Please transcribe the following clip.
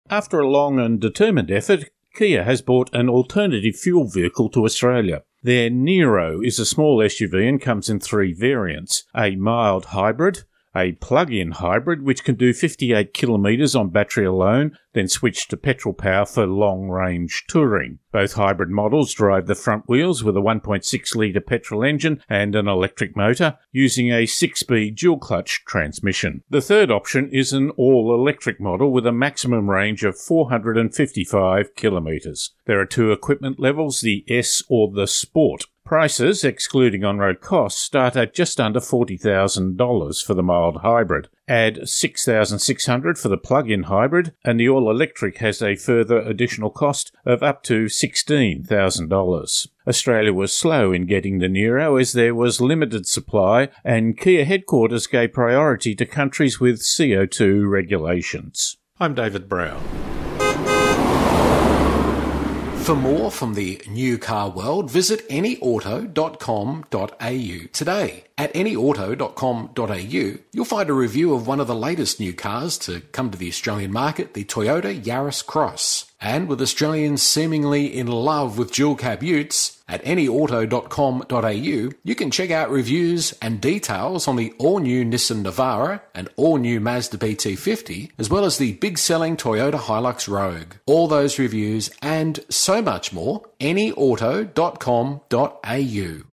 After a long and determined effort, Kia has brought an alternative fuel vehicle to Australia. Their Niro is a small SUV and comes in 3 variants: a mild hybrid, a plug-in hybrid which can do 58 kilometres on battery alone, then switch to petrol power for long-range touring. Both hybrid models drive the front wheels with a 1.6-litre petrol engine and an electric motor using a 6-speed dual-clutch transmission. The third option is an all-electric model with a maximum range of 455 kilometres. There are 2 equipment levels, the S or the Sport. Prices, excluding on-road costs, start at just under $40,000 for the mild hybrid. Add $6,600 for the plug-in hybrid, and the all-electric has a further additional cost of up to $16,000. Australia was slow in getting the Niro as there was limited supply, and Kia headquarters gave priority to countries with CO2 regulations. I'm David Brown. For more from the new car world, visit anyauto.com.au today. At anyauto.com.au, you'll find a review of one of the latest new cars to come to the Australian market, the Toyota Yaris Cross. And with Australians seemingly in love with dual-cab utes, at anyauto.com.au, you can check out reviews and details on the all-new Nissan Navara and all-new Mazda BT50, as well as the big-selling Toyota Hilux Rogue. All those reviews and so much more, anyauto.com.au.